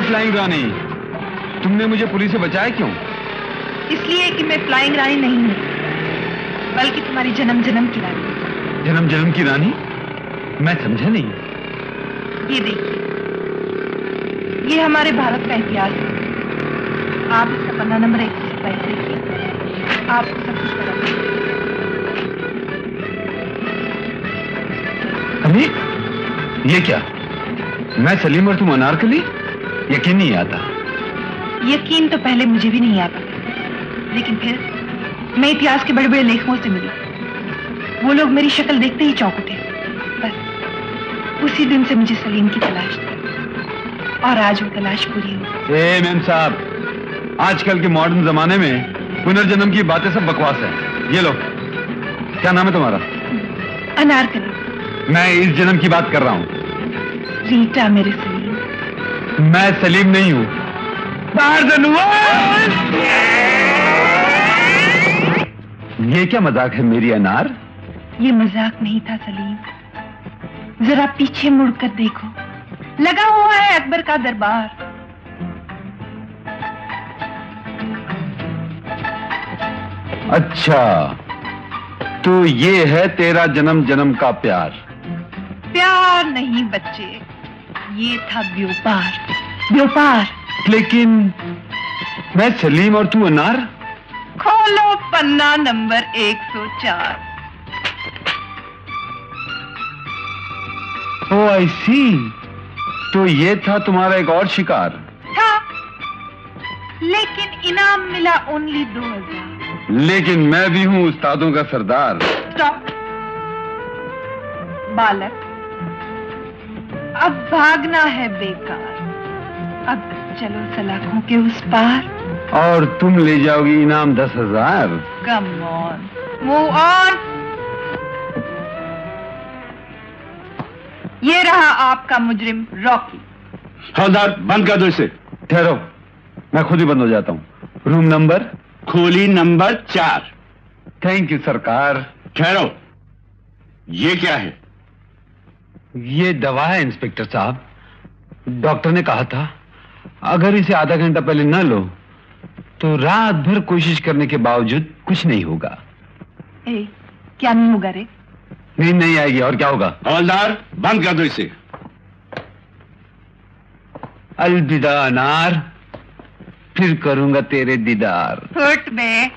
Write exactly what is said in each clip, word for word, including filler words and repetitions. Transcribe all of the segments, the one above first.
Flying रानी, तुमने मुझे police से बचाया क्यों? इसलिए कि मैं फ्लाइंग रानी नहीं हूँ, बल्कि तुम्हारी जन्म जन्म की रानी। जन्म जन्म की रानी? मैं समझा नहीं। ये देखिए, ये हमारे भारत का इतिहास है। आप इसका पन्ना नंबर एक सौ सत्ताईस देखिए, आपको सब कुछ पता है। अभी ये क्या? मैं सलीम और तुम अनारकली? यकीन नहीं आता। यकीन तो पहले मुझे भी नहीं आता, लेकिन फिर मैं इतिहास के बड़े बड़े लेखकों से मिली। वो लोग मेरी शक्ल देखते ही चौंक उठे। बस उसी दिन से मुझे सलीम की तलाश थी, और आज वो तलाश पूरी हो। ए मैम साहब, आजकल के मॉडर्न जमाने में पुनर्जन्म की बातें सब बकवास है। ये लो, क्या नाम है तुम्हारा? अनारकली। मैं इस जन्म की बात कर रहा हूँ। रीटा मेरे सलीम। मैं सलीम नहीं हूँ। ये क्या मजाक है मेरी अनार? ये मजाक नहीं था सलीम, जरा पीछे मुड़कर देखो, लगा हुआ है अकबर का दरबार। अच्छा, तो ये है तेरा जन्म जन्म का प्यार? प्यार नहीं बच्चे, ये था व्यापार। व्यापार। लेकिन मैं सलीम और तू अनार? खोलो पन्ना नंबर एक सौ चार। ओ आई सी, तो ये था तुम्हारा एक और शिकार? था, लेकिन इनाम मिला ओनली दो हजार। लेकिन मैं भी हूँ उस्तादों का सरदार। स्टॉप बालक, अब भागना है बेकार। अब चलो सलाखों के उस पार। और तुम ले जाओगी इनाम दस हजार। Come on, move on. ये रहा आपका मुजरिम रॉकी। हवलदार, बंद कर दो इसे। ठहरो, मैं खुद ही बंद हो जाता हूँ। Room number? खोली नंबर चार। थैंक यू सरकार। ठहरो, ये क्या है? ये दवा है इंस्पेक्टर साहब। डॉक्टर ने कहा था अगर इसे आधा घंटा पहले न लो तो रात भर कोशिश करने के बावजूद कुछ नहीं होगा। ए, क्या नहीं होगा रे? नींद नहीं आएगी और क्या होगा? हवलदार, बंद कर दो इसे। अलविदा अनार, फिर करूंगा तेरे दीदार। हट में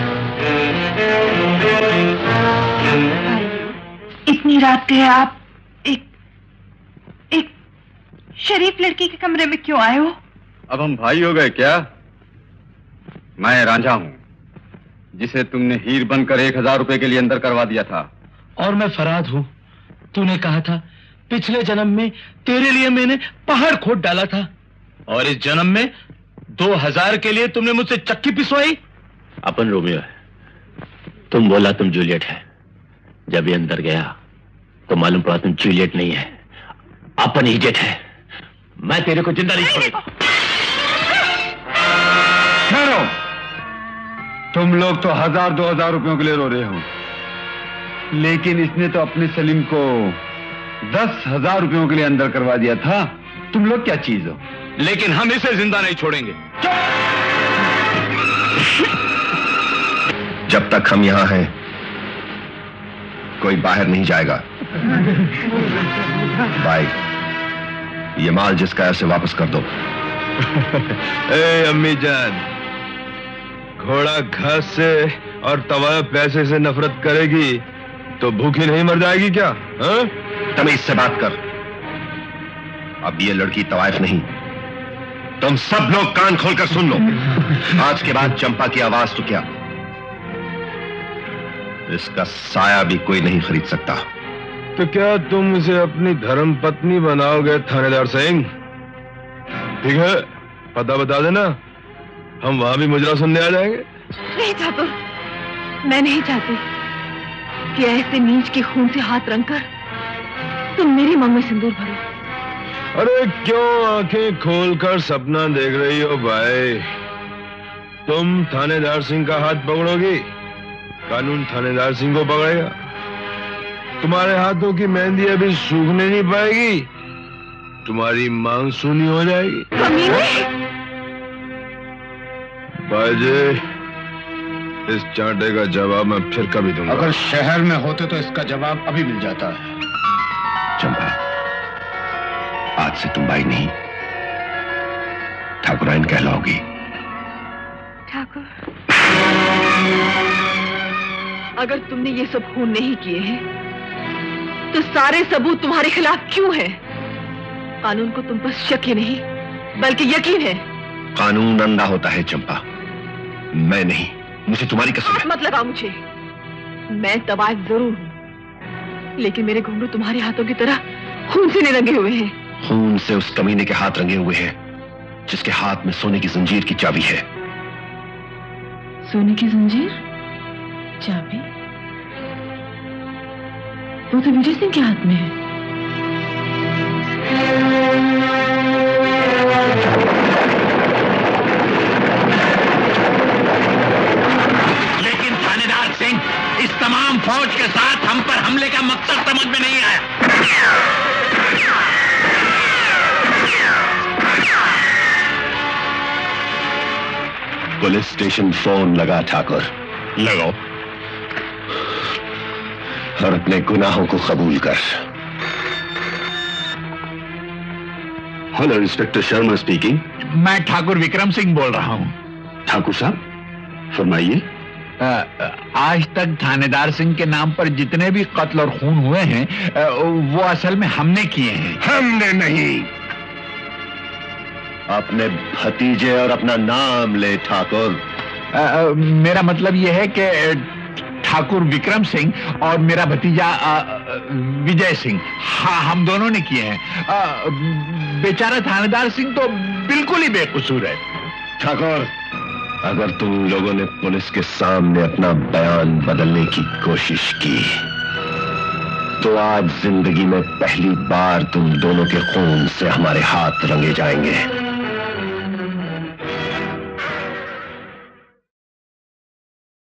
इतनी रात के आप एक एक शरीफ लड़की के कमरे में क्यों आए हो? अब हम भाई हो गए क्या? मैं रांझा हूँ, जिसे तुमने हीर बनकर एक हजार रुपए के लिए अंदर करवा दिया था। और मैं फराद हूँ, तूने कहा था पिछले जन्म में तेरे लिए मैंने पहाड़ खोद डाला था, और इस जन्म में दो हजार के लिए तुमने मुझसे चक्की पिसवाई। अपन रोमियो है, तुम बोला तुम जूलियट है। जब ये अंदर गया तो मालूम पड़ा तुम जूलियट नहीं है, अपन इडियट है। मैं तेरे को जिंदा नहीं छोड़ूंगा। ठहरो, तुम लोग तो हजार दो हजार रुपयों के लिए रो रहे हो, लेकिन इसने तो अपने सलीम को दस हजार रुपयों के लिए अंदर करवा दिया था। तुम लोग क्या चीज हो? लेकिन हम इसे जिंदा नहीं छोड़ेंगे। जब तक हम यहां हैं कोई बाहर नहीं जाएगा। भाई, ये माल जिसका है उसे वापस कर दो। ए अम्मी जान, घोड़ा घास से और तवा पैसे से नफरत करेगी तो भूखी नहीं मर जाएगी क्या? हा? तमीज से बात कर। अब ये लड़की तवाइफ नहीं। तुम सब लोग कान खोलकर सुन लो। आज के बाद चंपा की आवाज तो क्या, इसका साया भी कोई नहीं खरीद सकता। तो क्या तुम इसे अपनी धर्म पत्नी बनाओगे थानेदार सिंह? ठीक है, पता बता देना, हम वहां भी मुजरा सुनने आ जाएंगे। नहीं चाहता, मैं नहीं चाहती कि ऐसे नीच के खून से हाथ रंगकर तुम मेरी मांग में सिंदूर भरो। अरे क्यों आंखें खोलकर सपना देख रही हो भाई? तुम थानेदार सिंह का हाथ पकड़ोगी, कानून थानेदार सिंह को पकड़ेगा। तुम्हारे हाथों की मेहंदी अभी सूखने नहीं पाएगी, तुम्हारी मांग सुनी हो जाएगी। बाजे, इस चांटे का जवाब मैं फिर कभी दूंगा। अगर शहर में होते तो इसका जवाब अभी मिल जाता है। चंपा, आज से तुम भाई नहीं ठाकुराइन कहलाओगी। ठाकुर, अगर तुमने ये सब खून नहीं किए हैं तो सारे सबूत तुम्हारे खिलाफ क्यों हैं? कानून को तुम पर शक ही नहीं बल्कि यकीन है। कानून अंधा होता है चंपा, मैं नहीं। मुझे तुम्हारी कसम है। हाथ मत लगाओ मुझे। मैं तवायफ जरूर हूं, लेकिन मेरे घुंघरू तुम्हारे हाथों की तरह खून से नहीं रंगे हुए हैं। खून से उस कमीने के हाथ रंगे हुए हैं जिसके हाथ में सोने की जंजीर की चाबी है। सोने की जंजीर? चाबी? वो तो विजय सिंह के हाथ में है। लेकिन थानेदार सिंह, इस तमाम फौज के साथ हम पर हमले का मकसद समझ में नहीं आया। पुलिस स्टेशन फोन लगा ठाकुर। लगाओ और अपने गुनाहों को कबूल कर। Hello, inspector Sharma speaking. मैं ठाकुर विक्रम सिंह बोल रहा हूँ। ठाकुर साहब, फरमाइए। आज तक थानेदार सिंह के नाम पर जितने भी कत्ल और खून हुए हैं वो असल में हमने किए हैं। हमने नहीं, अपने भतीजे और अपना नाम ले ठाकुर। मेरा मतलब यह है कि ठाकुर विक्रम सिंह और मेरा भतीजा विजय सिंह, हाँ, हम दोनों ने किए हैं। बेचारा थानेदार सिंह तो बिल्कुल ही बेकसूर है। ठाकुर, अगर तुम लोगों ने पुलिस के सामने अपना बयान बदलने की कोशिश की तो आज जिंदगी में पहली बार तुम दोनों के खून से हमारे हाथ रंगे जाएंगे।